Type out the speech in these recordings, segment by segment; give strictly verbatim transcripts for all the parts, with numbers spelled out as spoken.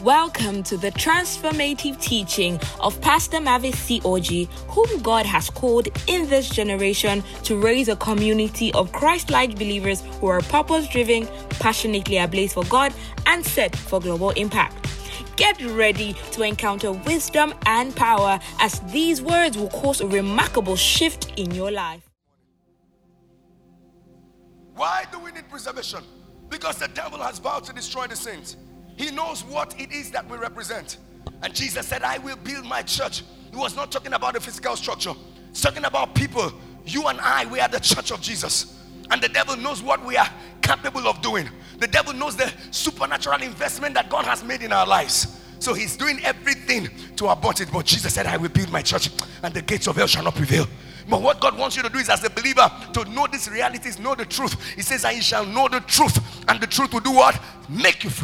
Welcome to the transformative teaching of Pastor Mavis C. Oji, whom God has called in this generation to raise a community of Christ-like believers who are purpose-driven, passionately ablaze for God, and set for global impact. Get ready to encounter wisdom and power as these words will cause a remarkable shift in your life. Why do we need preservation? Because the devil has vowed to destroy the saints. He knows what it is that we represent. And Jesus said, I will build my church. He was not talking about the physical structure. He's talking about people. You and I, we are the church of Jesus. And the devil knows what we are capable of doing. The devil knows the supernatural investment that God has made in our lives. So he's doing everything to abort it. But Jesus said, I will build my church and the gates of hell shall not prevail. But what God wants you to do is, as a believer, to know these realities, know the truth. He says that you shall know the truth. And the truth will do what? Make you free.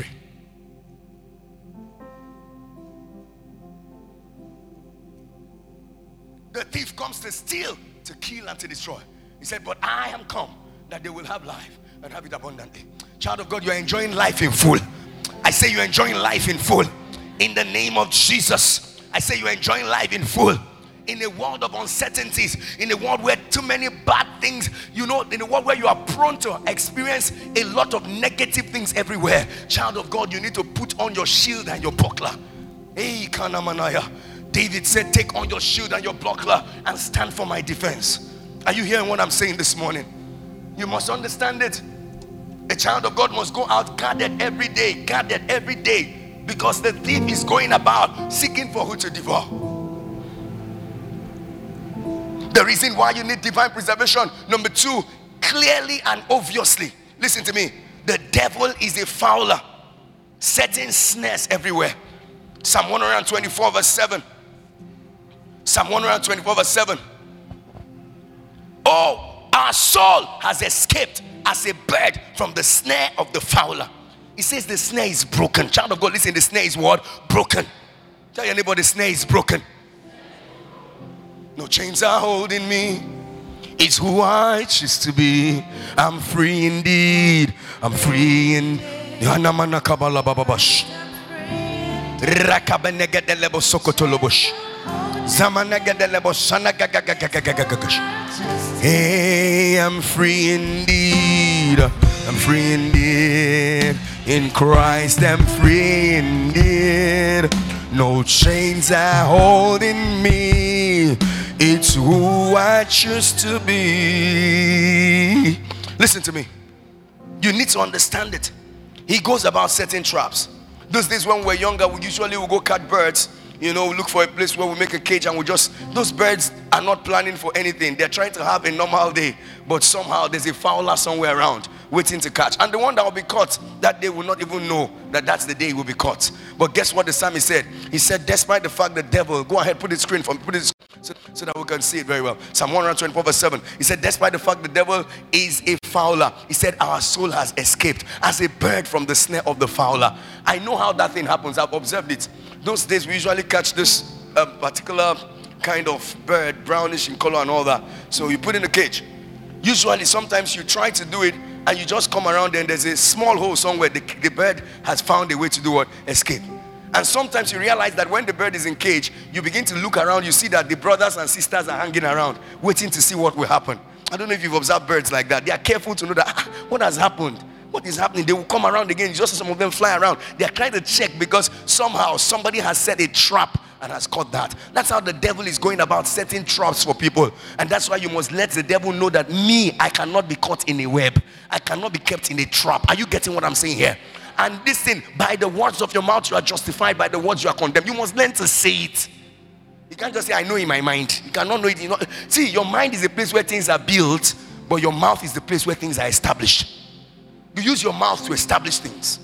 The thief comes to steal, to kill, and to destroy. He said, but I am come that they will have life and have it abundantly. Child of God, you are enjoying life in full. I say you're enjoying life in full. In the name of Jesus, I say you're enjoying life in full. In a world of uncertainties, in a world where too many bad things, you know, in a world where you are prone to experience a lot of negative things everywhere. Child of God, you need to put on your shield and your buckler. Hey, Kanamanaya. David said, take on your shield and your buckler and stand for my defense. Are you hearing what I'm saying this morning? You must understand it. A child of God must go out guarded every day, guarded every day, because the thief is going about seeking for who to devour. The reason why you need divine preservation, number two, clearly and obviously, listen to me, the devil is a fowler, setting snares everywhere. Psalm one twenty-four verse seven. Psalm one twenty-four verse seven. Oh, our soul has escaped as a bird from the snare of the fowler. He says the snare is broken. Child of God, listen, the snare is what? Broken. Tell your neighbor the snare is broken. No chains are holding me. It's who I choose to be. I'm free indeed. I'm free in Hey, I'm free indeed. I'm free indeed. In Christ I'm free indeed. No chains are holding me. It's who I choose to be. Listen to me. You need to understand it. He goes about setting traps. Those days when we were younger, we usually would go catch birds. You know, look for a place where we make a cage and we just, those birds are not planning for anything. They're trying to have a normal day, but somehow there's a fowler somewhere around waiting to catch. And the one that will be caught, that day will not even know that that's the day he will be caught. But guess what the psalmist said? He said, despite the fact the devil, go ahead, put the screen for me, put it so, so that we can see it very well. Psalm one twenty-four verse seven. He said, despite the fact the devil is a fowler, he said, our soul has escaped as a bird from the snare of the fowler. I know how that thing happens. I've observed it. Those days we usually catch this uh, particular kind of bird, brownish in color and all that. So you put in a cage. Usually sometimes you try to do it and you just come around and there's a small hole somewhere. The, the bird has found a way to do what? Escape. And sometimes you realize that when the bird is in cage, you begin to look around, you see that the brothers and sisters are hanging around, waiting to see what will happen. I don't know if you've observed birds like that. They are careful to know that, ah, what has happened? What is happening? They will come around again. You just see some of them fly around. They are trying to check because somehow somebody has set a trap and has caught that. That's how the devil is going about setting traps for people. And that's why you must let the devil know that me, I cannot be caught in a web. I cannot be kept in a trap. Are you getting what I'm saying here? And listen, by the words of your mouth, you are justified. By the words, you are condemned. You must learn to say it. You can't just say, I know in my mind. You cannot know it. You know. See, your mind is the place where things are built, but your mouth is the place where things are established. You use your mouth to establish things.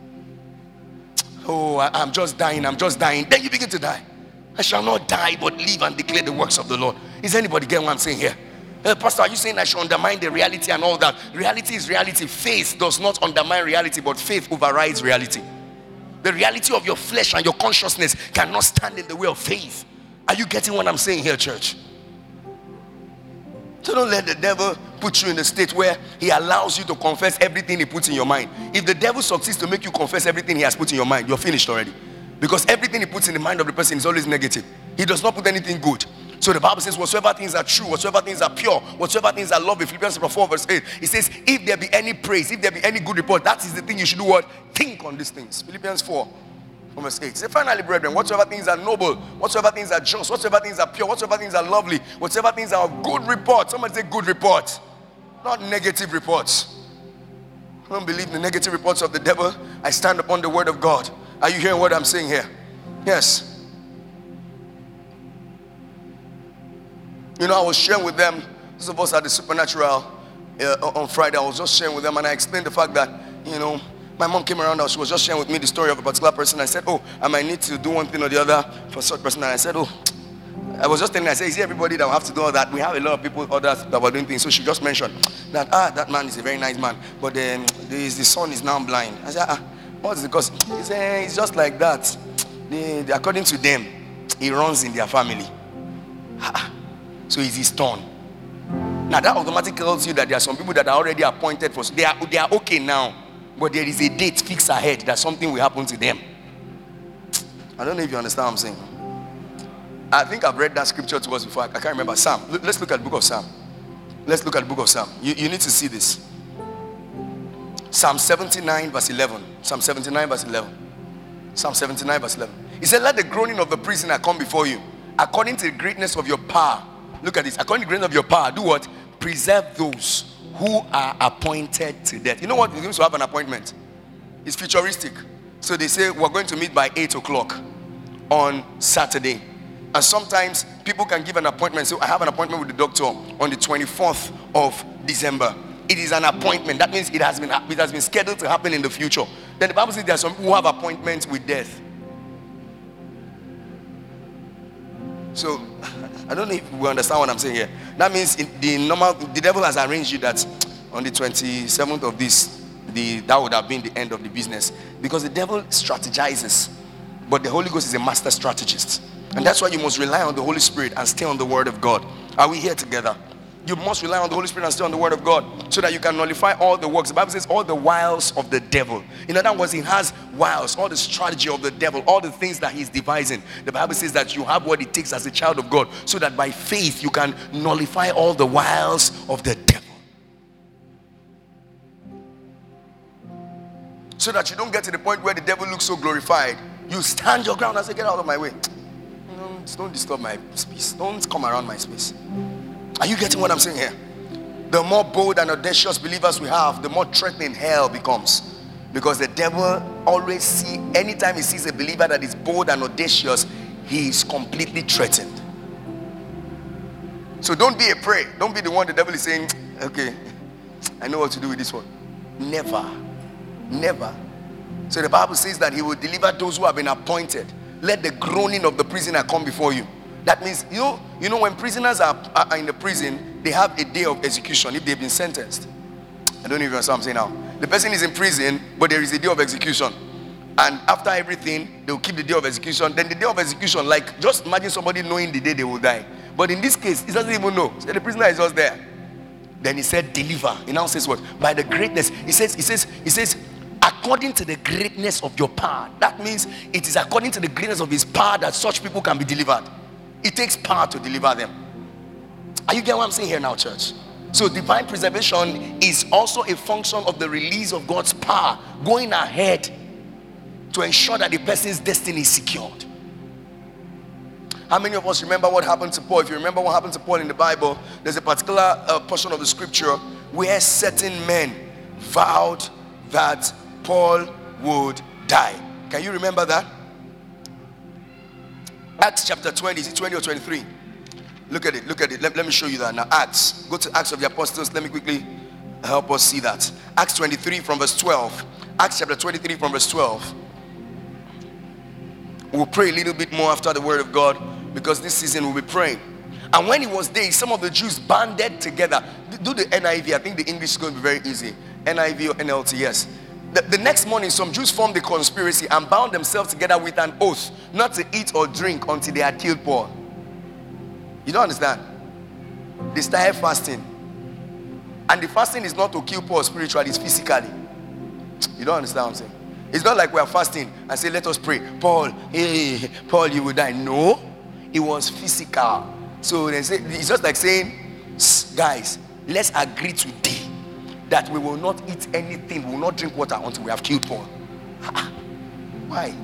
Oh, I, I'm just dying. I'm just dying. Then you begin to die. I shall not die, but live and declare the works of the Lord. Is anybody getting what I'm saying here? Uh, Pastor, are you saying I should undermine the reality and all that? Reality is reality. Faith does not undermine reality, but faith overrides reality. The reality of your flesh and your consciousness cannot stand in the way of faith. Are you getting what I'm saying here, church? So don't let the devil put you in a state where he allows you to confess everything he puts in your mind. If the devil succeeds to make you confess everything he has put in your mind, you're finished already. Because everything he puts in the mind of the person is always negative. He does not put anything good. So the Bible says, whatsoever things are true, whatsoever things are pure, whatsoever things are lovely. Philippians four verse eight. It says, if there be any praise, if there be any good report, that is the thing you should do what? Think on these things. Philippians four verse eight. Say, finally, brethren, whatsoever things are noble, whatsoever things are just, whatsoever things are pure, whatsoever things are lovely, whatsoever things are of good report. Somebody say good report, not negative reports. I don't believe the negative reports of the devil. I stand upon the word of God. Are you hearing what I'm saying here? Yes. You know, I was sharing with them, those of us at the Supernatural uh, on Friday, I was just sharing with them, and I explained the fact that, you know, my mom came around, she was just sharing with me the story of a particular person. I said, oh, I might need to do one thing or the other for such person. And I said, oh, I was just telling her, I said, is it everybody that will have to do all that? We have a lot of people, others that were doing things. So she just mentioned that, ah, that man is a very nice man, but um, the, the son is now blind. I said, ah, what's the cause? He said, it's just like that. They, they, according to them, he runs in their family. So it's his turn. Now that automatically tells you that there are some people that are already appointed for, they are, they are okay now. But there is a date fixed ahead that something will happen to them. I don't know if you understand what I'm saying. I think I've read that scripture to us before. I can't remember. Psalm. Let's look at the book of Psalm. Let's look at the book of Psalm. You, you need to see this. Psalm seventy-nine verse eleven. Psalm seventy-nine verse eleven. Psalm seventy-nine verse eleven. He said, let the groaning of the prisoner come before you. According to the greatness of your power. Look at this. According to the greatness of your power, do what? Preserve those who are appointed to death. You know what it means to have an appointment? It's futuristic. So they say we're going to meet by eight o'clock on Saturday. And sometimes people can give an appointment. So I have an appointment with the doctor on the twenty-fourth of December. It is an appointment. That means it has been it has been scheduled to happen in the future. Then the Bible says there are some people who have appointments with death. So I don't know if we understand what I'm saying here. That means in the normal, the devil has arranged you that on the twenty-seventh of this, the that would have been the end of the business. Because the devil strategizes, but the Holy Ghost is a master strategist. And that's why you must rely on the Holy Spirit and stay on the word of God. Are we here together? You must rely on the Holy Spirit and stay on the word of God so that you can nullify all the works. The Bible says all the wiles of the devil. In other words, he has wiles, all the strategy of the devil, all the things that he's devising. The Bible says that you have what it takes as a child of God so that by faith you can nullify all the wiles of the devil. So that you don't get to the point where the devil looks so glorified. You stand your ground and say, get out of my way. Don't, don't disturb my space. Don't come around my space. Are you getting what I'm saying here? The more bold and audacious believers we have, the more threatening hell becomes. Because the devil always see, anytime he sees a believer that is bold and audacious, he is completely threatened. So don't be a prey. Don't be the one the devil is saying, okay, I know what to do with this one. Never. Never. So the Bible says that he will deliver those who have been appointed. Let the groaning of the prisoner come before you. That means, you know, you know when prisoners are, are in the prison, they have a day of execution if they've been sentenced. I don't even know what I'm saying now. The person is in prison, but there is a day of execution. And after everything, they'll keep the day of execution. Then the day of execution, like, just imagine somebody knowing the day they will die. But in this case, he doesn't even know. So the prisoner is just there. Then he said, deliver. He now says what? By the greatness. He says, he says, he says, according to the greatness of your power. That means it is according to the greatness of his power that such people can be delivered. It takes power to deliver them. Are you getting what I'm saying here now, church? So divine preservation is also a function of the release of God's power going ahead to ensure that the person's destiny is secured. How many of us remember what happened to Paul? If you remember what happened to Paul in the Bible, there's a particular uh, portion of the scripture where certain men vowed that Paul would die. Can you remember that? Acts chapter twenty, is it twenty or twenty-three? Look at it, look at it. Let, let me show you that now. Acts, go to Acts of the Apostles. Let me quickly help us see that. Acts twenty-three from verse twelve. Acts chapter twenty-three from verse twelve. We'll pray a little bit more after the word of God because this season we'll be praying. And when he was there, some of the Jews banded together. Do the N I V. I think the English is going to be very easy. N I V or N L T, yes. The, the next morning, some Jews formed a conspiracy and bound themselves together with an oath not to eat or drink until they had killed Paul. You don't understand? they started fasting. And the fasting is not to kill Paul spiritually, it's physically. You don't understand what I'm saying? It's not like we are fasting and say, let us pray. Paul, hey, Paul, you will die. No, it was physical. So they say, it's just like saying, guys, let's agree today that we will not eat anything, we will not drink water until we have killed Paul. Why?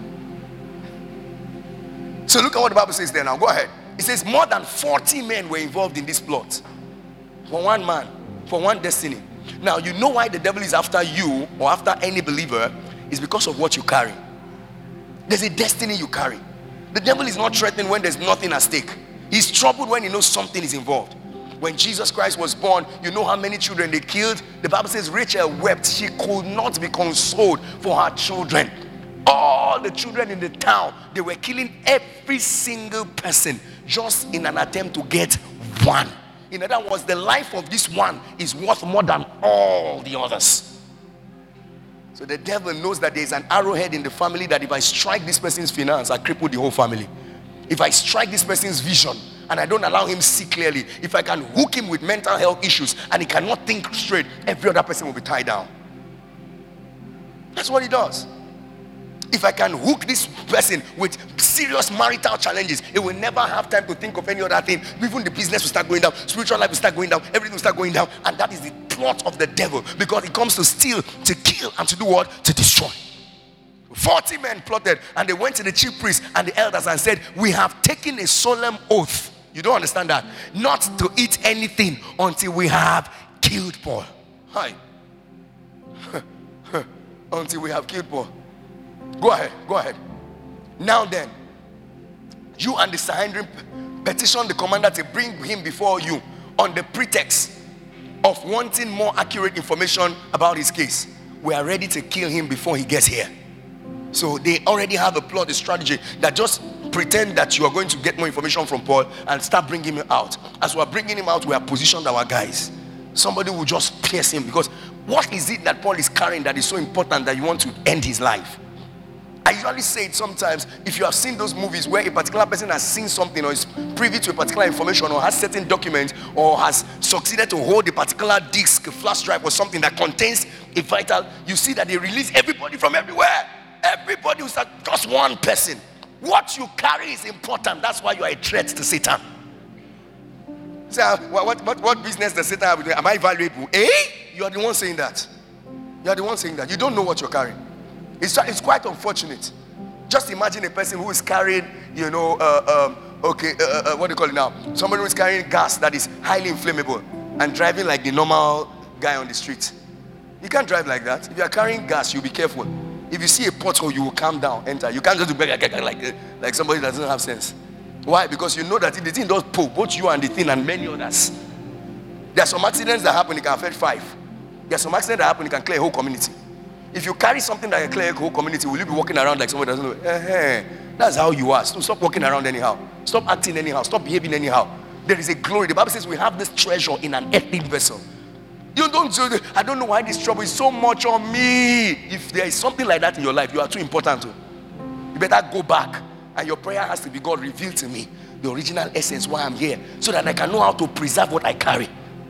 So look at what the Bible says there now. Go ahead. It says more than forty men were involved in this plot. For one man, for one destiny. Now you know why the devil is after you or after any believer is because of what you carry. There's a destiny you carry. The devil is not threatened when there's nothing at stake. He's troubled when he knows something is involved. When Jesus Christ was born, you know how many children they killed? The Bible says Rachel wept. She could not be consoled for her children. All the children in the town, they were killing every single person just in an attempt to get one. In other words, the life of this one is worth more than all the others. So the devil knows that there is an arrowhead in the family that if I strike this person's finance, I cripple the whole family. If I strike this person's vision and I don't allow him see clearly, if I can hook him with mental health issues and he cannot think straight, every other person will be tied down. That's what he does. If I can hook this person with serious marital challenges, it will never have time to think of any other thing. Even the business will start going down, spiritual life will start going down, everything will start going down. And that is the plot of the devil, because it comes to steal, to kill, and to do what? To destroy. forty men plotted, and they went to the chief priests and the elders and said, we have taken a solemn oath. You don't understand that? Not to eat anything until we have killed Paul. Hi. Until we have killed Paul. Go ahead, go ahead. Now then, you and the Sanhedrin petition the commander to bring him before you on the pretext of wanting more accurate information about his case. We are ready to kill him before he gets here. So they already have a plot, a strategy that just pretend that you are going to get more information from Paul and start bringing him out. As we are bringing him out, we have positioned our guys. Somebody will just pierce him, because what is it that Paul is carrying that is so important that you want to end his life? I usually say it sometimes, if you have seen those movies where a particular person has seen something or is privy to a particular information or has certain documents or has succeeded to hold a particular disk, a flash drive or something that contains a vital, you see that they release everybody from everywhere. Everybody will start, just one person. What you carry is important. That's why you are a threat to Satan. So what, what, what business does Satan have? Am I valuable? Eh? You are the one saying that. You are the one saying that. You don't know what you're carrying. It's, it's quite unfortunate. Just imagine a person who is carrying, you know, uh, um, okay, uh, uh, what do you call it now? Somebody who is carrying gas that is highly inflammable and driving like the normal guy on the street. You can't drive like that. If you are carrying gas, you'll be careful. If you see a pothole, you will calm down, enter. You can't just do like, like somebody that doesn't have sense. Why? Because you know that if the thing does pull, both you and the thing and many others. There are some accidents that happen, it can affect five. There are some accidents that happen, it can clear a whole community. If you carry something that can clear a whole community, will you be walking around like somebody doesn't know? Eh-heh. That's how you are. So stop walking around anyhow. Stop acting anyhow. Stop behaving anyhow. There is a glory. The Bible says we have this treasure in an earthen vessel. You don't do, I don't know why this trouble is so much on me. If there is something like that in your life, you are too important to. You better go back. And your prayer has to be, God, reveal to me the original essence why I'm here, so that I can know how to preserve what I carry.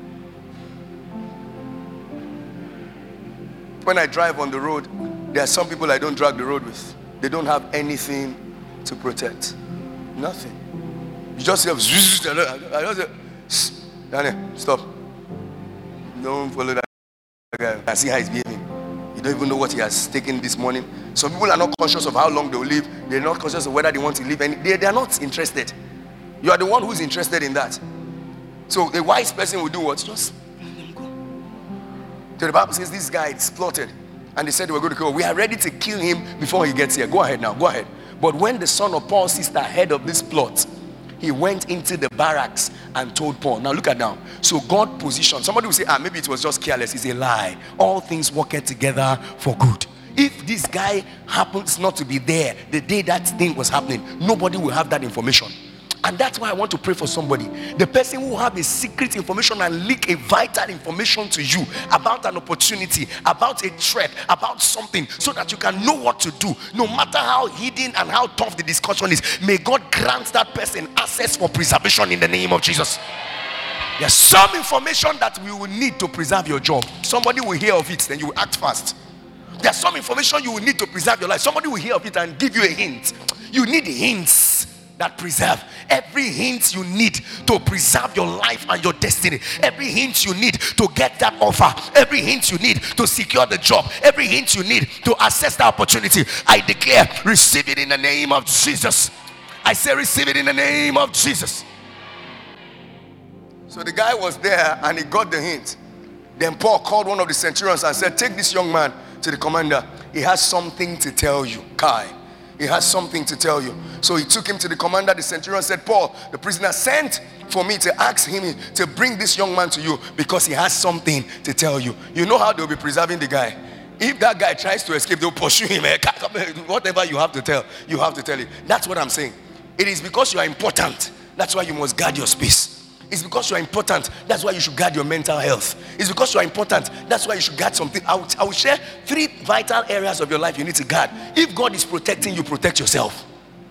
When I drive on the road, there are some people I don't drag the road with. They don't have anything to protect. Nothing. You just have, I just say, Daniel, stop. Don't follow that guy. I see how he's behaving. You don't even know what he has taken this morning. Some people are not conscious of how long they will live. They're not conscious of whether they want to live. Any, they, they are not interested. You are the one who's interested in that. So a wise person will do what? Just let them go. So the Bible says this guy is plotted. And they said they were going to kill him. We are ready to kill him before he gets here. Go ahead now. Go ahead. But when the son of Paul's sister heard of this plot, he went into the barracks and told Paul. Now look at now. So God positioned. Somebody will say, ah, maybe it was just careless. It's a lie. All things work together for good. If this guy happens not to be there the day that thing was happening, nobody will have that information. And that's why I want to pray for somebody. The person who have a secret information and leak a vital information to you about an opportunity, about a threat, about something, so that you can know what to do. No matter how hidden and how tough the discussion is, may God grant that person access for preservation in the name of Jesus. There's some information that we will need to preserve your job. Somebody will hear of it, then you will act fast. There's some information you will need to preserve your life. Somebody will hear of it and give you a hint. You need hints that preserve. Every hint you need to preserve your life and your destiny. Every hint you need to get that offer. Every hint you need to secure the job. Every hint you need to access the opportunity. I declare, receive it in the name of Jesus. I say receive it in the name of Jesus. So the guy was there and he got the hint. Then Paul called one of the centurions and said, take this young man to the commander. He has something to tell you. Kai, he has something to tell you. So he took him to the commander. The centurion said, Paul, the prisoner sent for me to ask him to bring this young man to you because he has something to tell you. You know how they'll be preserving the guy. If that guy tries to escape, they'll pursue him. Whatever you have to tell, you have to tell it. That's what I'm saying. It is because you are important. That's why you must guard your space. It's because you are important. That's why you should guard your mental health. It's because you are important. That's why you should guard something. I will, I will share three vital areas of your life you need to guard. If God is protecting you, protect yourself.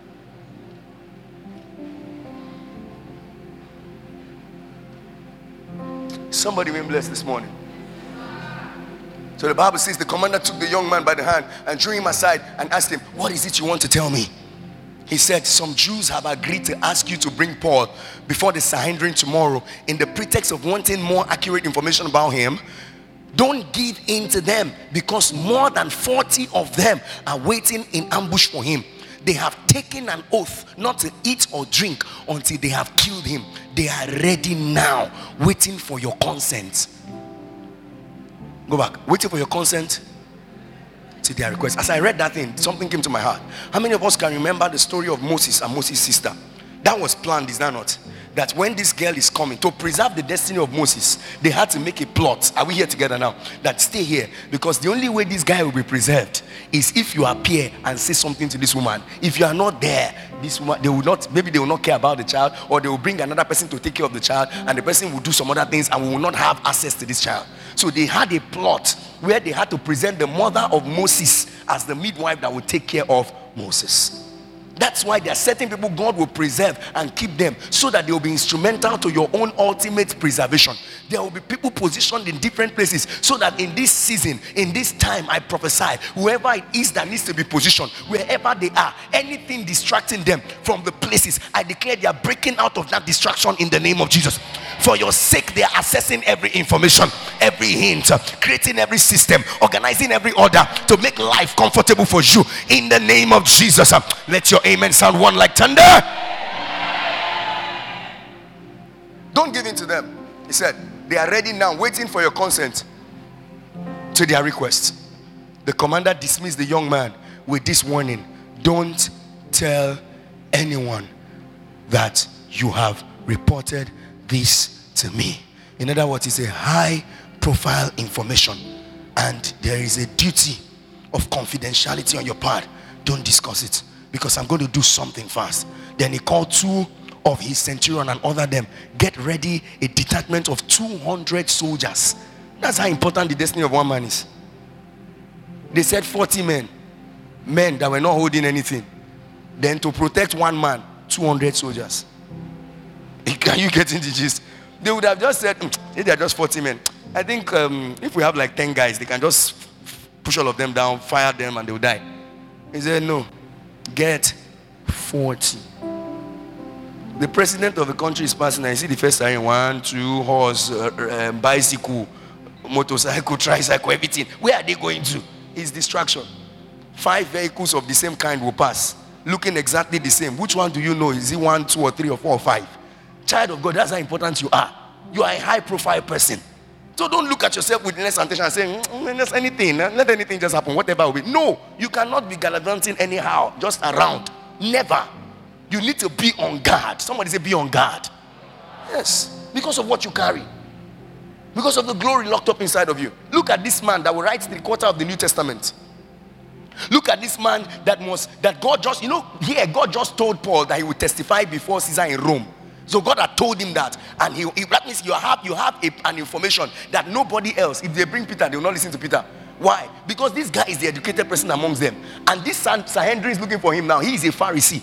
Somebody been blessed this morning. So the Bible says the commander took the young man by the hand and drew him aside and asked him, what is it you want to tell me? He said, some Jews have agreed to ask you to bring Paul before the Sanhedrin tomorrow in the pretext of wanting more accurate information about him. Don't give in to them because more than forty of them are waiting in ambush for him. They have taken an oath not to eat or drink until they have killed him. They are ready now, waiting for your consent. Go back. Waiting for your consent to their request. As I read that thing, something came to my heart. How many of us can remember the story of Moses and Moses' sister? That was planned, is that not? That when this girl is coming to preserve the destiny of Moses, they had to make a plot. Are we here together now? That stay here, because the only way this guy will be preserved is if you appear and say something to this woman. If you are not there, this woman, they will not, maybe they will not care about the child, or they will bring another person to take care of the child, and the person will do some other things and we will not have access to this child. So they had a plot where they had to present the mother of Moses as the midwife that would take care of Moses. That's why there are certain people God will preserve and keep them so that they will be instrumental to your own ultimate preservation. There will be people positioned in different places so that in this season, in this time, I prophesy, whoever it is that needs to be positioned, wherever they are, anything distracting them from the places, I declare they are breaking out of that distraction in the name of Jesus. For your sake, they are assessing every information, every hint, creating every system, organizing every order to make life comfortable for you in the name of Jesus. Let your amen sound one like thunder. Don't give in to them. He said, they are ready now, waiting for your consent to their request. The commander dismissed the young man with this warning: don't tell anyone that you have reported this to me. In other words, it's a high profile information and there is a duty of confidentiality on your part. Don't discuss it, because I'm going to do something fast. Then he called two of his centurion and ordered them, get ready a detachment of two hundred soldiers. That's how important the destiny of one man is. They said forty men, men that were not holding anything. Then to protect one man, two hundred soldiers. Can you get into the gist? They would have just said, mm, they are just forty men. I think um, if we have like ten guys, they can just push all of them down, fire them, and they will die. He said, no, get forty. The president of the country is passing, and you see the first siren: one, two, horse, uh, um, bicycle, motorcycle, tricycle, everything. Where are they going to? It's distraction. Five vehicles of the same kind will pass, looking exactly the same. Which one do you know? Is it one, two, or three, or four, or five? Child of God, that's how important you are. You are a high profile person. So don't look at yourself with less attention and say, mm, let anything, let anything just happen, whatever will be. No, you cannot be gallivanting anyhow, just around. Never. You need to be on guard. Somebody say, be on guard. Yes, because of what you carry. Because of the glory locked up inside of you. Look at this man that will write three quarter of the New Testament. Look at this man that must, that God just, you know, here God just told Paul that he would testify before Caesar in Rome. So God had told him that, and he, he that means you have you have a, an information that nobody else. If they bring Peter, they will not listen to Peter. Why? Because this guy is the educated person amongst them, and this Sanhedrin is looking for him now. He is a Pharisee.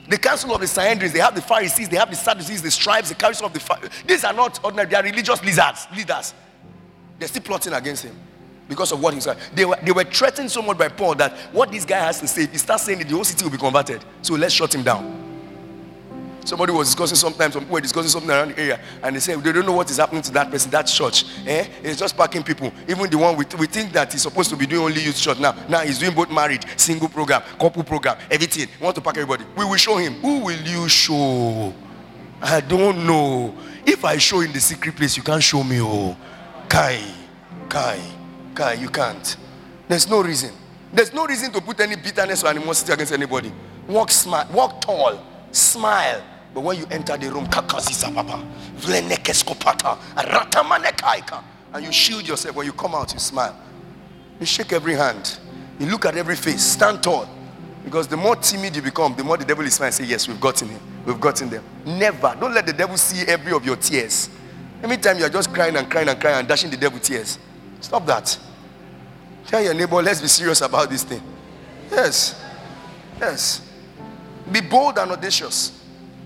The council of the Sanhedrin, they have the Pharisees, they have the Sadducees, the scribes, the council of the Pharisees. These are not ordinary, they are religious lizards, leaders. They're still plotting against him because of what he said. They were, they were threatened so much by Paul that what this guy has to say, if he starts saying it, the whole city will be converted. So let's shut him down. Somebody was discussing sometimes, some people were discussing something around the area, and they said they don't know what is happening to that person, that church. Eh? It's just packing people. Even the one we, we think that he's supposed to be doing only youth church now. Now he's doing both married, single program, couple program, everything. We want to pack everybody. We will show him. Who will you show? I don't know. If I show in the secret place, you can't show me. Oh, Kai, Kai, Kai, you can't. There's no reason. There's no reason to put any bitterness or animosity against anybody. Walk smart, walk tall, smile. But when you enter the room, and you shield yourself, when you come out, you smile. You shake every hand. You look at every face. Stand tall. Because the more timid you become, the more the devil is trying to say, yes, we've gotten him. We've gotten them. Never. Don't let the devil see every of your tears. Every time you are just crying and crying and crying and dashing the devil tears. Stop that. Tell your neighbor, let's be serious about this thing. Yes. Yes. Be bold and audacious.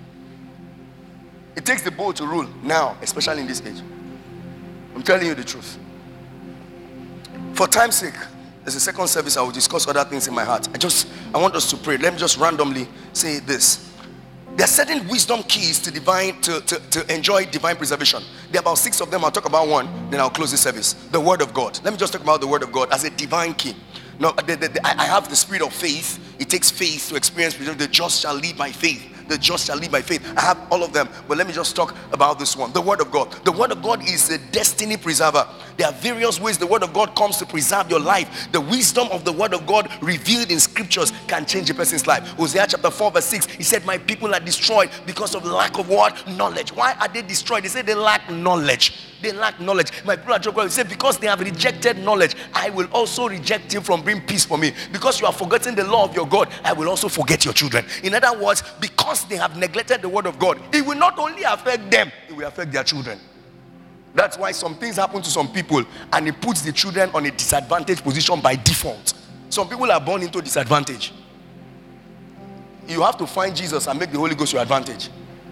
It takes the bold to rule now, especially in this age. I'm telling you the truth. For time's sake, there's a second service. I will discuss other things in my heart. I just, I want us to pray. Let me just randomly say this. There are certain wisdom keys to divine, to, to, to enjoy divine preservation. There are about six of them. I'll talk about one, then I'll close the service. The Word of God. Let me just talk about the Word of God as a divine key. Now, the, the, the, I have the spirit of faith. It takes faith to experience preservation. The just shall live by faith. The just shall live by faith. I have all of them, but let me just talk about this one. The Word of God. The Word of God is a destiny preserver. There are various ways the Word of God comes to preserve your life. The wisdom of the Word of God revealed in scriptures can change a person's life. Hosea chapter four verse six, he said, my people are destroyed because of lack of what? Knowledge. Why are they destroyed? They say they lack knowledge. They lack knowledge. My people are destroyed. He said, because they have rejected knowledge, I will also reject you from bringing peace for me. Because you have forgotten the law of your God, I will also forget your children. In other words, because they have neglected the Word of God, it will not only affect them, it will affect their children. That's why some things happen to some people and it puts the children on a disadvantaged position by default. Some people are born into disadvantage. You have to find Jesus and make the Holy Ghost your advantage.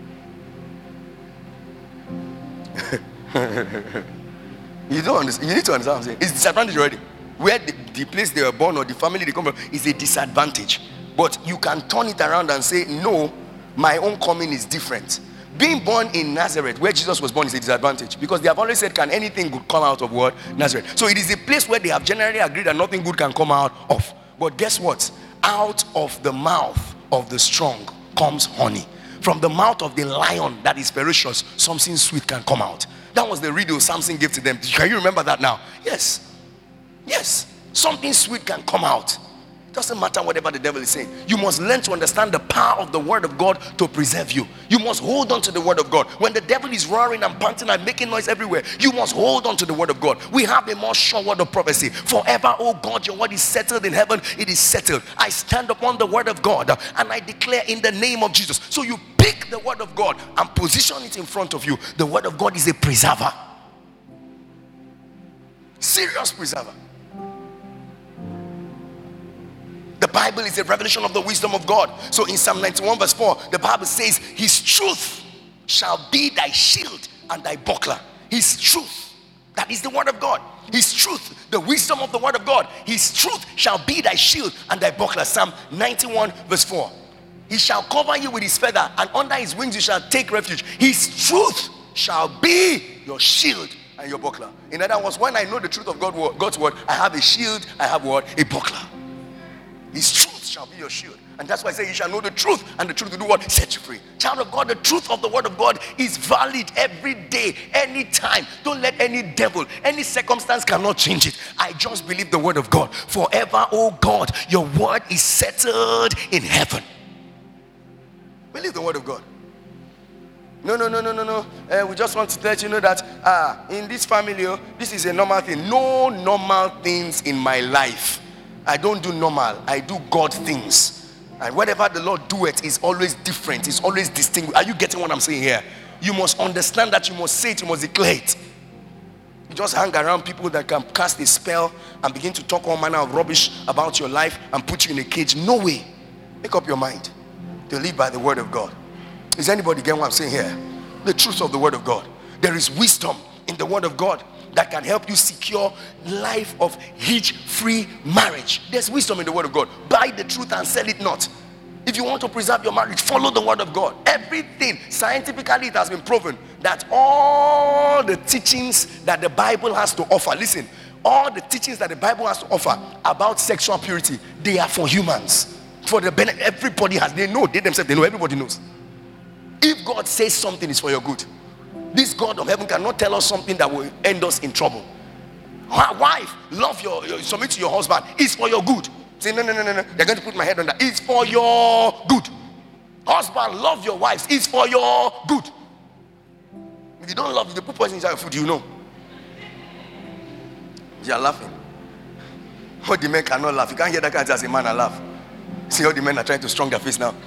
You don't understand. You need to understand what I'm saying. It's disadvantage already. Where the, the place they were born or the family they come from is a disadvantage. But you can turn it around and say, no, my own coming is different. Being born in Nazareth, where Jesus was born, is a disadvantage. Because they have always said, can anything good come out of what? Nazareth. So it is a place where they have generally agreed that nothing good can come out of. But guess what? Out of the mouth of the strong comes honey. From the mouth of the lion that is ferocious, something sweet can come out. That was the riddle Samson gave to them. Can you remember that now? Yes. Yes. Something sweet can come out. Doesn't matter whatever the devil is saying. You must learn to understand the power of the Word of God to preserve you. You must hold on to the Word of God. When the devil is roaring and panting and making noise everywhere, you must hold on to the Word of God. We have a more sure word of prophecy. Forever, oh God, your word is settled in heaven. It is settled. I stand upon the Word of God and I declare in the name of Jesus. So you pick the Word of God and position it in front of you. The Word of God is a preserver. Serious preserver. The Bible is a revelation of the wisdom of God. So in Psalm ninety-one verse four, the Bible says, his truth shall be thy shield and thy buckler. His truth, that is the Word of God. His truth, the wisdom of the Word of God. His truth shall be thy shield and thy buckler. Psalm ninety-one verse four. He shall cover you with his feather, and under his wings you shall take refuge. His truth shall be your shield and your buckler. In other words, when I know the truth of God, God's word, I have a shield, I have what? A buckler. His truth shall be your shield. And that's why I say you shall know the truth, and the truth will do what? Set you free. Child of God, the truth of the Word of God is valid every day, anytime. Don't let any devil, any circumstance cannot change it. I just believe the Word of God. Forever, oh God, your word is settled in heaven. Believe the Word of God. No, no, no, no, no, no. Uh, we just want to let you know that uh, in this family, oh, this is a normal thing. No normal things in my life. I don't do normal. I do God things. And whatever the Lord doeth is always different. It's always distinct. Are you getting what I'm saying here? You must understand that. You must say it. You must declare it. You just hang around people that can cast a spell and begin to talk all manner of rubbish about your life and put you in a cage. No way. Make up your mind. to live by the word of God. Is anybody getting what I'm saying here? The truth of the word of God. There is wisdom in the word of God that can help you secure life of hitch-free marriage. There's wisdom in the word of God. Buy the truth and sell it not. If you want to preserve your marriage, follow the word of God. Everything, scientifically, it has been proven that all the teachings that the Bible has to offer, listen, all the teachings that the Bible has to offer about sexual purity, they are for humans. For the benefit, everybody has, they know, they themselves, they know, everybody knows. If God says something is for your good, this God of heaven cannot tell us something that will end us in trouble. Wife, love your, your submit to your husband. It's for your good. Say, no, no, no, no, no. They're going to put my head on that. It's for your good. Husband, love your wives. It's for your good. If you don't love, if they put poison inside your food, you know. You are laughing. All the men cannot laugh. You can't hear that guy as a man and laugh. See how the men are trying to strong their face now.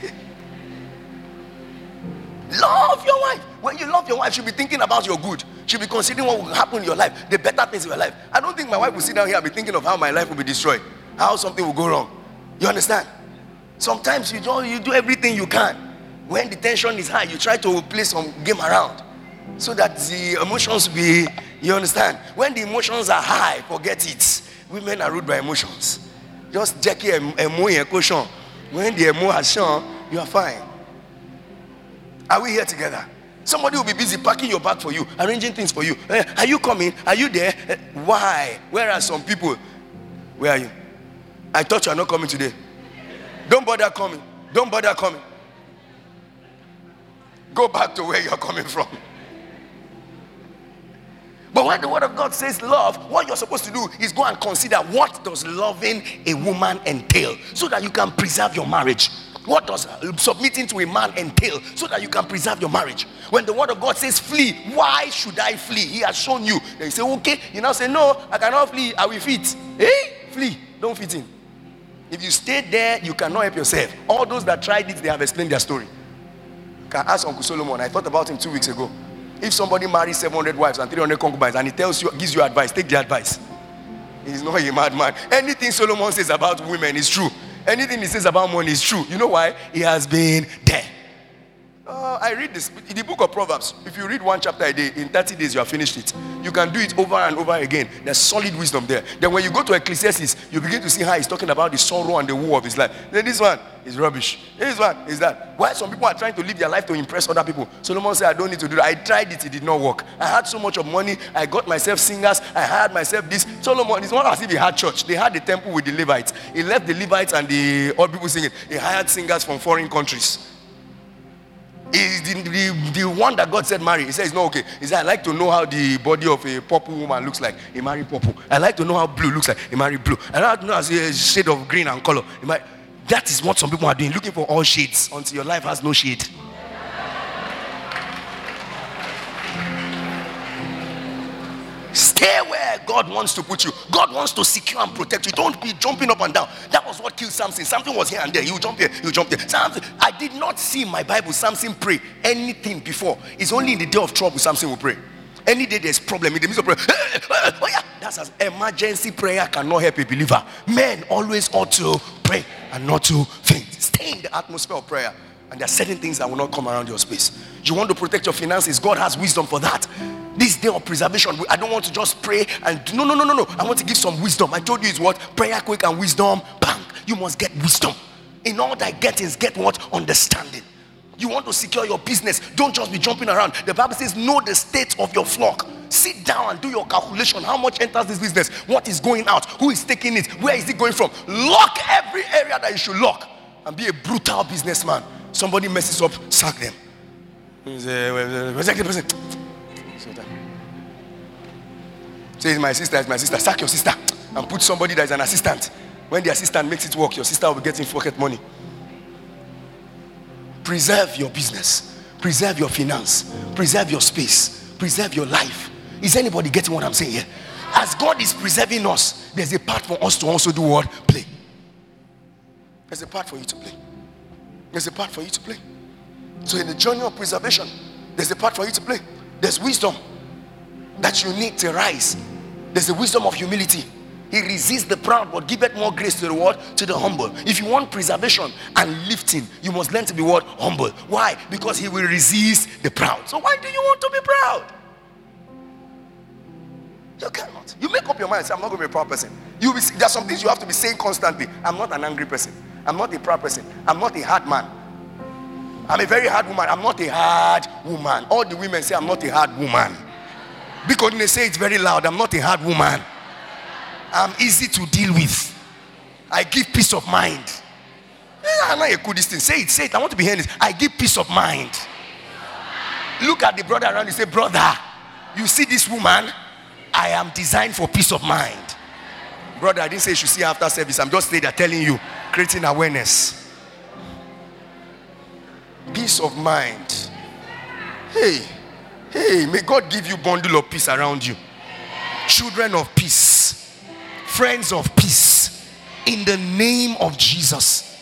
Love your wife. When you love your wife, she'll be thinking about your good. She'll be considering what will happen in your life, the better things in your life. I don't think my wife will sit down here and be thinking of how my life will be destroyed, how something will go wrong. You understand? Sometimes you do, you do everything you can. When the tension is high, you try to play some game around so that the emotions will be, you understand? When the emotions are high, forget it. Women are ruled by emotions. Just check your emo and caution. When the emo has shown, you are fine. Are we here together? Somebody will be busy packing your bag for you, arranging things for you. Eh, are you coming? Are you there? Eh, why? Where are some people? Where are you? I thought you are not coming today. Don't bother coming. Don't bother coming. Go back to where you are coming from. But when the word of God says love, what you're supposed to do is go and consider what does loving a woman entail so that you can preserve your marriage. What does submitting to a man entail so that you can preserve your marriage? When the word of God says flee, why should I flee? He has shown you. Then you say, okay. You now say, no, I cannot flee. I will fit. Hey, flee. Don't fit in. If you stay there, you cannot help yourself. All those that tried it, they have explained their story. You can ask Uncle Solomon. I thought about him two weeks ago. If somebody marries seven hundred wives and three hundred concubines and he tells you, gives you advice, take the advice. He's not a madman. Anything Solomon says about women is true. Anything he says about money is true. You know why? He has been there. Uh, I read this in the book of Proverbs. If you read one chapter a day, in thirty days you have finished it. You can do it over and over again. There's solid wisdom there. Then when you go to Ecclesiastes, you begin to see how he's talking about the sorrow and the woe of his life. Then this one is rubbish. This one is that. Why some people are trying to live their life to impress other people. Solomon said, I don't need to do that. I tried it, it did not work. I had so much of money. I got myself singers. I hired myself this. Solomon, it's not as if he had church. They had the temple with the Levites. He left the Levites and the old people singing. He hired singers from foreign countries. Is the, the, the one that God said marry. He said it's not okay. He said I like to know how the body of a purple woman looks like. He married purple. I like to know how blue looks like. He married blue. I like to know as a shade of green and color. He married. That is what some people are doing, looking for all shades until your life has no shade. Stay where God wants to put you. God wants to secure and protect you. Don't be jumping up and down. That was what killed Samson. Samson was here and there. You jump here, you jump there. Samson, I did not see in my Bible Samson pray anything before. It's only in the day of trouble Samson will pray. Any day there's problem, in the midst of prayer, oh yeah, that's an emergency prayer cannot help a believer. Men always ought to pray and not to faint. Stay in the atmosphere of prayer. And there are certain things that will not come around your space. You want to protect your finances. God has wisdom for that. This day of preservation, I don't want to just pray and no, no, no, no, no. I want to give some wisdom. I told you it's what? Prayer quick and wisdom. Bang. You must get wisdom. In all thy gettings, get what? Understanding. You want to secure your business. Don't just be jumping around. The Bible says, know the state of your flock. Sit down and do your calculation. How much enters this business? What is going out? Who is taking it? Where is it going from? Lock every area that you should lock. And be a brutal businessman. Somebody messes up, sack them. Say, my sister is my sister. Sack your sister. And put somebody that is an assistant. When the assistant makes it work, your sister will be getting pocket money. Preserve your business. Preserve your finance. Preserve your space. Preserve your life. Is anybody getting what I'm saying here? As God is preserving us, there's a part for us to also do what? Play. There's a part for you to play. There's a part for you to play. So in the journey of preservation, there's a part for you to play. There's wisdom that you need to rise. There's the wisdom of humility. He resists the proud, but giveth more grace to the what? To the humble. If you want preservation and lifting, you must learn to be what? Humble. Why? Because he will resist the proud. So why do you want to be proud? You cannot. You make up your mind and say, I'm not going to be a proud person. You be, there are some things you have to be saying constantly. I'm not an angry person. I'm not a proud person. I'm not a hard man. I'm a very hard woman. I'm not a hard woman. All the women say I'm not a hard woman. Because they say it's very loud. I'm not a hard woman. I'm easy to deal with. I give peace of mind. I'm not a good thing. Say it, say it. I want to be hearing this. I give peace of mind. Look at the brother around you. Say, brother, you see this woman? I am designed for peace of mind. Brother, I didn't say you should see after service. I'm just there telling you, creating awareness. Peace of mind. Hey, hey, may God give you a bundle of peace around you. Children of peace. Friends of peace, in the name of Jesus.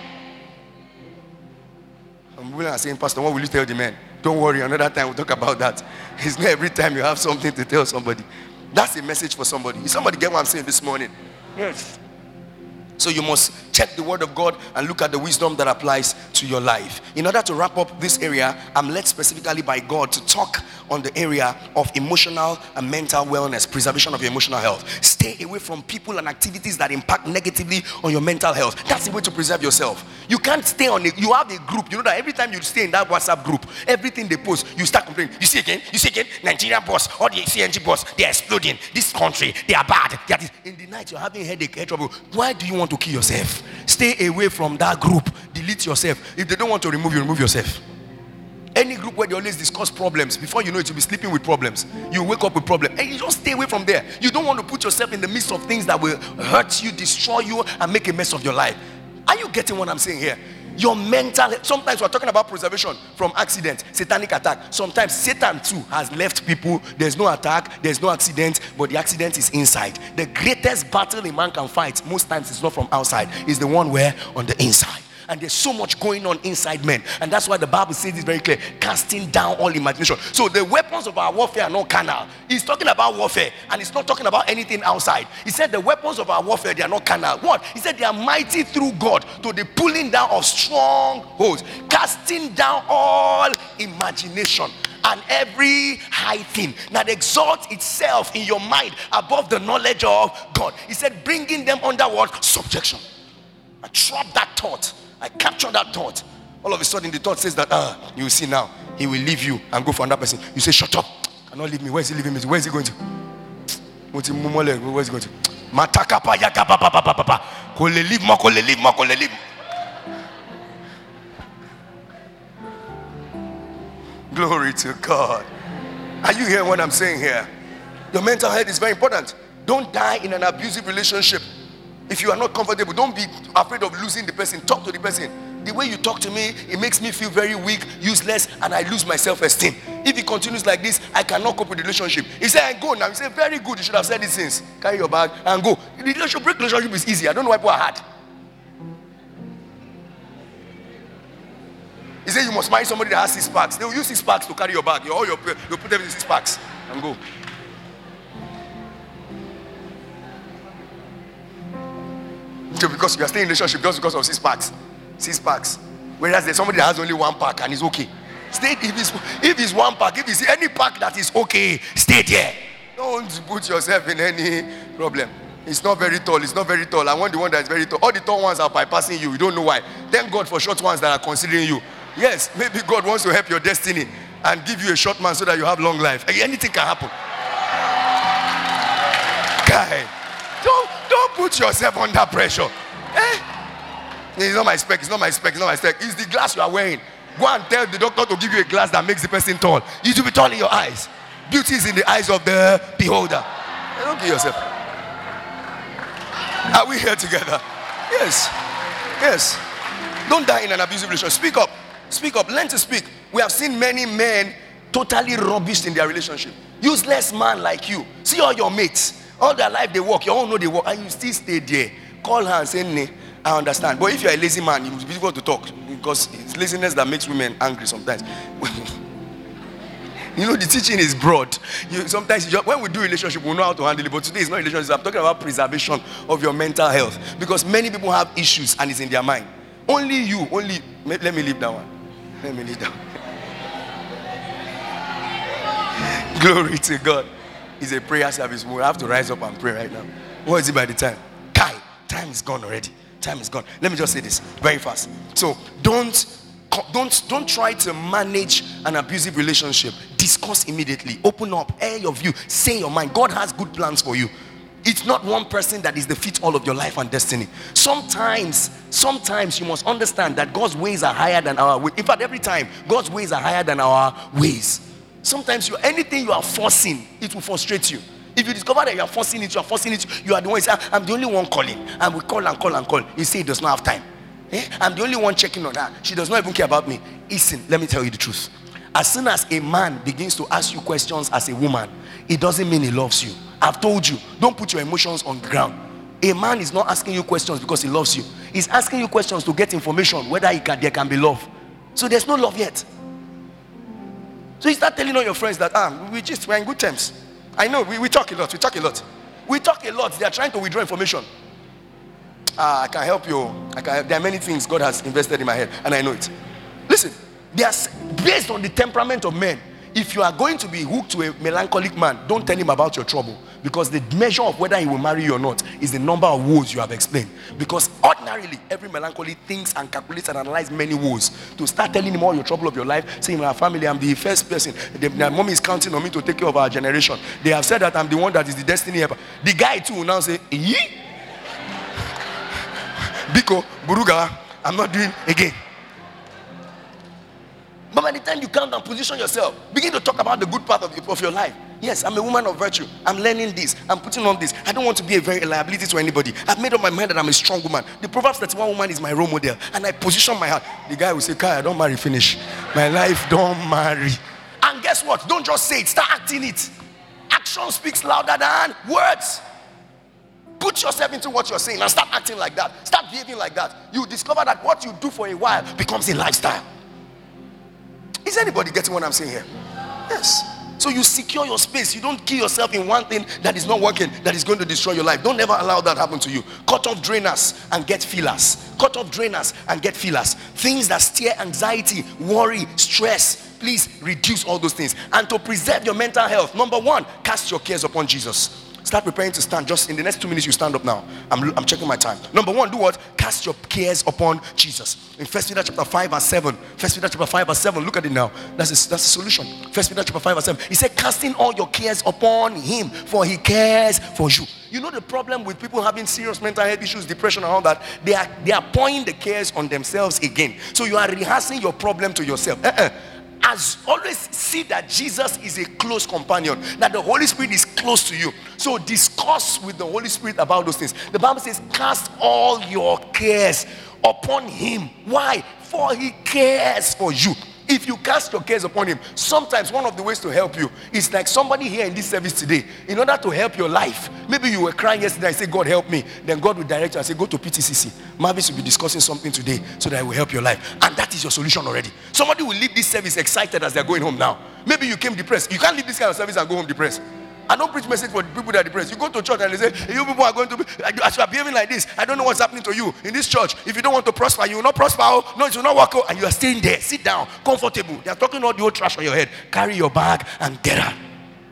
I'm willing to say, Pastor, what will you tell the men? Don't worry, another time we'll talk about that. It's not every time you have something to tell somebody. That's a message for somebody. Is somebody get what I'm saying this morning? Yes. So you must check the word of God and look at the wisdom that applies to your life. In order to wrap up this area, I'm led specifically by God to talk on the area of emotional and mental wellness, preservation of your emotional health. Stay away from people and activities that impact negatively on your mental health. That's the way to preserve yourself. You can't stay on it. You have a group. You know that every time you stay in that WhatsApp group, everything they post, you start complaining. You see again, you see again, Nigerian boss, or the C N G boss, they're exploding. This country, they are bad. They are this. In the night, you're having headache, head trouble. Why do you want to kill yourself? Stay away from that group. Delete yourself. If they don't want to remove you, remove yourself. Any group where they always discuss problems, before you know it, you'll be sleeping with problems. You wake up with problems. And you just stay away from there. You don't want to put yourself in the midst of things that will hurt you, destroy you, and make a mess of your life. Are you getting what I'm saying here? Your mental, sometimes we're talking about preservation from accident, satanic attack. Sometimes Satan too has left people. There's no attack, there's no accident, but the accident is inside. The greatest battle a man can fight, most times it's not from outside, it's the one where on the inside. And there's so much going on inside men. And that's why the Bible says this very clear. Casting down all imagination. So the weapons of our warfare are not carnal. He's talking about warfare. And he's not talking about anything outside. He said the weapons of our warfare, they are not carnal. What? He said they are mighty through God to the pulling down of strongholds. Casting down all imagination and every high thing that exalts itself in your mind above the knowledge of God. He said bringing them under what? Subjection. I trap that thought. I capture that thought. All of a sudden the thought says that ah, you will see now, he will leave you and go for another person. You say, shut up, cannot leave me. Where is he leaving me? Where is he going to? Where is he going to? Mataka pa yaka pa pa pa pa pa. Kole leave mo, kole leave mo, kole leave. Glory to God. Are you hearing what I'm saying here? Your mental health is very important. Don't die in an abusive relationship. If you are not comfortable, don't be afraid of losing the person. Talk to the person. The way you talk to me, it makes me feel very weak, useless, and I lose my self-esteem. If it continues like this, I cannot cope with the relationship. He said, go now. He said, very good. You should have said these things. Carry your bag and go. The relationship, break relationship is easy. I don't know why people are hard. He said, you must marry somebody that has six packs. They will use six packs to carry your bag. You all your, you put them in six packs and go. Because you are staying in a relationship just because of six packs. Six packs. Whereas there's somebody that has only one pack and is okay. Stay if it's if it's one pack, if it's any pack that is okay, stay there. Don't put yourself in any problem. It's not very tall, it's not very tall. I want the one that is very tall. All the tall ones are bypassing you. You don't know why. Thank God for short ones that are considering you. Yes, maybe God wants to help your destiny and give you a short man so that you have long life. Anything can happen. Guy, don't Don't put yourself under pressure. Eh? It's not my spec. It's not my spec. It's not my spec. It's the glass you are wearing. Go and tell the doctor to give you a glass that makes the person tall. You should be tall in your eyes. Beauty is in the eyes of the beholder. Don't kill yourself. Are we here together? Yes. Yes. Don't die in an abusive relationship. Speak up. Speak up. Learn to speak. We have seen many men totally rubbish in their relationship. Useless man like you. See all your mates. All their life they work, you all know they work, and you still stay there. Call her and say, "Nee, I understand." But if you're a lazy man, you must be able to talk because it's laziness that makes women angry sometimes. You know, the teaching is broad. You, sometimes, you just, when we do relationship, we know how to handle it. But today is not relationship. I'm talking about preservation of your mental health. Because many people have issues and it's in their mind. Only you, only, let me leave that one. Let me leave that one. Glory to God. It's a prayer service. We have to rise up and pray right now. What is it by the time? Kai, time is gone already. Time is gone. Let me just say this very fast. So don't don't don't try to manage an abusive relationship. Discuss immediately. Open up. Air your view. Say your mind. God has good plans for you. It's not one person that is the fit all of your life and destiny. Sometimes, sometimes you must understand that God's ways are higher than our ways. In fact, every time God's ways are higher than our ways. Sometimes you anything you are forcing, it will frustrate you. If you discover that you are forcing it, you are forcing it, you are the one saying, I'm the only one calling. And we call and call and call. You say he does not have time. Eh? I'm the only one checking on her. She does not even care about me. Listen, let me tell you the truth. As soon as a man begins to ask you questions as a woman, it doesn't mean he loves you. I've told you, don't put your emotions on the ground. A man is not asking you questions because he loves you. He's asking you questions to get information whether he can, there can be love. So there's no love yet. So you start telling all your friends that ah, we just we're in good terms. I know we, we talk a lot, we talk a lot. We talk a lot. They are trying to withdraw information. Ah, I can help you. I can help. There are many things God has invested in my head, and I know it. Listen, they are based on the temperament of men. If you are going to be hooked to a melancholic man, don't tell him about your trouble. Because the measure of whether he will marry you or not is the number of woes you have explained. Because ordinarily, every melancholy thinks and calculates and analyzes many woes. To start telling him all your trouble of your life, saying, my family, I'm the first person. The, my mom is counting on me to take care of our generation. They have said that I'm the one that is the destiny helper. The guy too will now say, Yi? Biko, Buruga, I'm not doing again. But by the time you count and position yourself, begin to talk about the good part of, of your life. Yes, I'm a woman of virtue. I'm learning this. I'm putting on this. I don't want to be a very liability to anybody. I've made up my mind that I'm a strong woman. The Proverbs thirty-one woman is my role model. And I position my heart. The guy will say, Kai, I don't marry, finish. My life, don't marry. And guess what? Don't just say it. Start acting it. Action speaks louder than words. Put yourself into what you're saying and start acting like that. Start behaving like that. You discover that what you do for a while becomes a lifestyle. Is anybody getting what I'm saying here? Yes. So you secure your space. You don't kill yourself in one thing that is not working, that is going to destroy your life. Don't ever allow that happen to you. Cut off drainers and get fillers. Cut off drainers and get fillers. Things that steer anxiety, worry, stress. Please reduce all those things. And to preserve your mental health, number one, cast your cares upon Jesus. Start preparing to stand. Just in the next two minutes, you stand up now. I'm, I'm checking my time. Number one, do what? Cast your cares upon Jesus. In First Peter chapter five verse seven. First Peter chapter five verse seven. Look at it now. That's a, that's a solution. First Peter chapter five verse seven. He said, casting all your cares upon him, for he cares for you. You know the problem with people having serious mental health issues, depression and all that? They are, they are pouring the cares on themselves again. So you are rehearsing your problem to yourself. Uh-uh. As always, see that Jesus is a close companion, that the Holy Spirit is close to you. So discuss with the Holy Spirit about those things. The Bible says, cast all your cares upon him. Why? For he cares for you. If you cast your cares upon him, sometimes one of the ways to help you is like somebody here in this service today. In order to help your life, maybe you were crying yesterday and say, God help me. Then God will direct you and say, go to P T C C. Marvis will be discussing something today so that it will help your life. And that is your solution already. Somebody will leave this service excited as they're going home now. Maybe you came depressed. You can't leave this kind of service and go home depressed. I don't preach message for people that are depressed. You go to church and they say, hey, you people are going to be, as you are behaving like this, I don't know what's happening to you in this church. If you don't want to prosper, you will not prosper. Oh. No, it will not work out. And you are staying there. Sit down, comfortable. They are talking all the old trash on your head. Carry your bag and get out.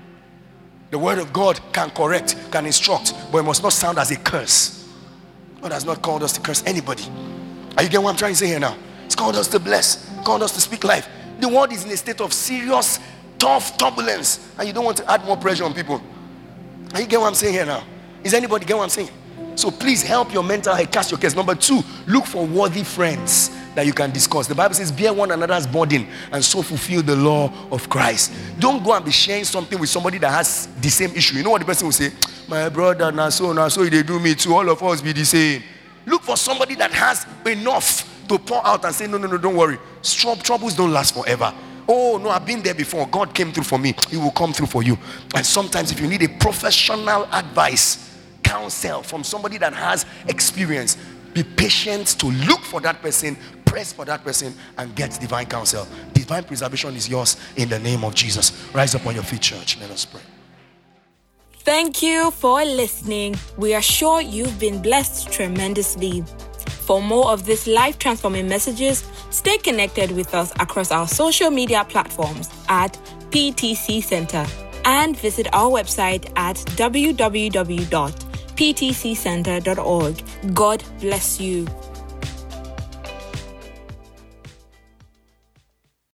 The word of God can correct, can instruct, but it must not sound as a curse. God has not called us to curse anybody. Are you getting what I'm trying to say here now? It's called us to bless. It's called us to speak life. The world is in a state of serious tough turbulence, and you don't want to add more pressure on people. Are you get what I'm saying here now? Is anybody get what I'm saying? So please help your mental health, cast your cares. Number two, look for worthy friends that you can discuss. The Bible says, bear one another's burden and so fulfill the law of Christ. Don't go and be sharing something with somebody that has the same issue. You know what the person will say? My brother, now so, now so they do me too. All of us be the same. Look for somebody that has enough to pour out and say, no, no, no, don't worry. Troubles don't last forever. Oh, no, I've been there before. God came through for me. He will come through for you. And sometimes if you need a professional advice, counsel from somebody that has experience, be patient to look for that person, press for that person, and get divine counsel. divine preservation is yours in the name of Jesus. Rise up on your feet, church. Let us pray. Thank you for listening. We are sure you've been blessed tremendously. For more of these life-transforming messages, stay connected with us across our social media platforms at P T C Center and visit our website at w w w dot p t c center dot org. God bless you.